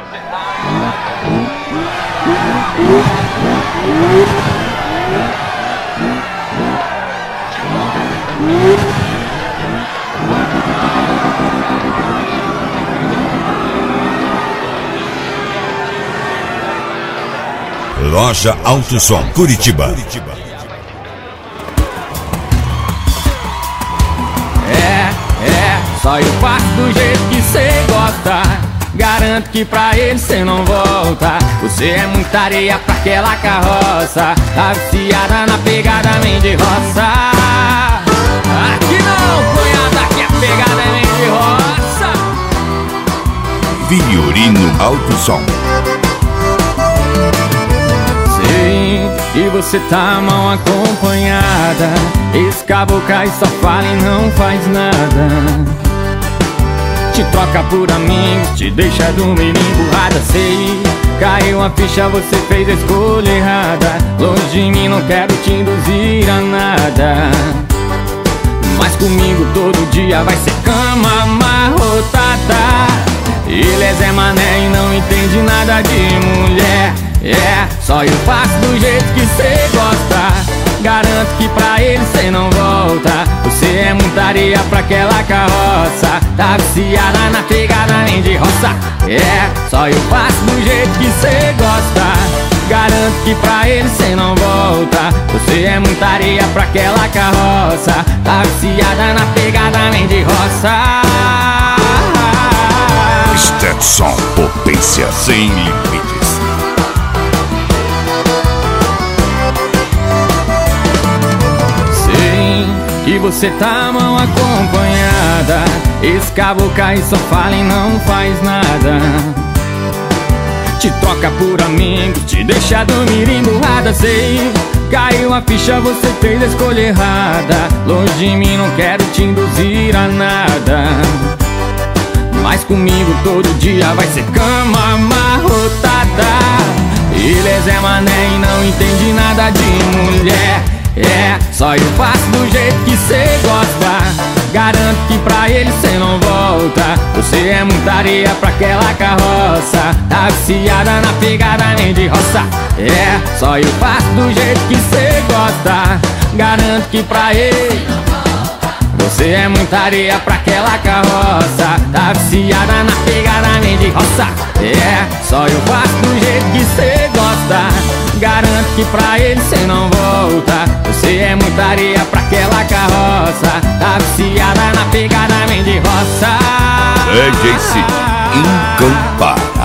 Loja Autosom Curitiba. Só eu faço do jeito que cê gosta. Garanto que pra ele cê não volta. Você é muita areia pra aquela carroça. Tá viciada na pegada nem de roça. Aqui não, cunhada, aqui a pegada é nem de roça. Viorino Autosom. Sei que você tá mal acompanhada. Esse caboclo aí só fala e não faz nada. Te troca por amigos, te deixa dormir emburrada. Sei, caiu a ficha, você fez a escolha errada. Longe de mim, não quero te induzir a nada. Mas comigo todo dia vai ser cama amarrotada. Ele é Zé Mané e não entende nada de mulher. Só eu faço do jeito que cê gosta. Garanto que pra ele cê não volta. Você é muita areia pra aquela carroça. Tá viciada na pegada nem de roça. Só eu faço do jeito que cê gosta. Garanto que pra ele cê não volta. Você é muita areia pra aquela carroça. Tá viciada na pegada nem de roça. Stetson, potência sem limites. Que você tá mal acompanhada. Esse caboclo aí só fala e não faz nada. Te troca por amigos, te deixa dormir emburrada. Sei, caiu a ficha, você fez a escolha errada. Longe de mim, não quero te induzir a nada. Mas comigo todo dia vai ser cama amarrotada. Ele é Zé Mané e não entende nada de mulher. Só eu faço do jeito que cê gosta. Garanto que pra ele cê não volta. Você é muita areia pra aquela carroça. Tá viciada na pegada nem de roça. Só eu faço do jeito que cê gosta. Garanto que pra ele você é muita areia pra aquela carroça. Tá viciada na pegada nem de roça. Só eu faço do jeito que cê gosta. Garanto que pra ele cê não volta. Você é muita areia pra aquela carroça. Tá viciada na pegada nem de roça. DJ Cid, Encampa.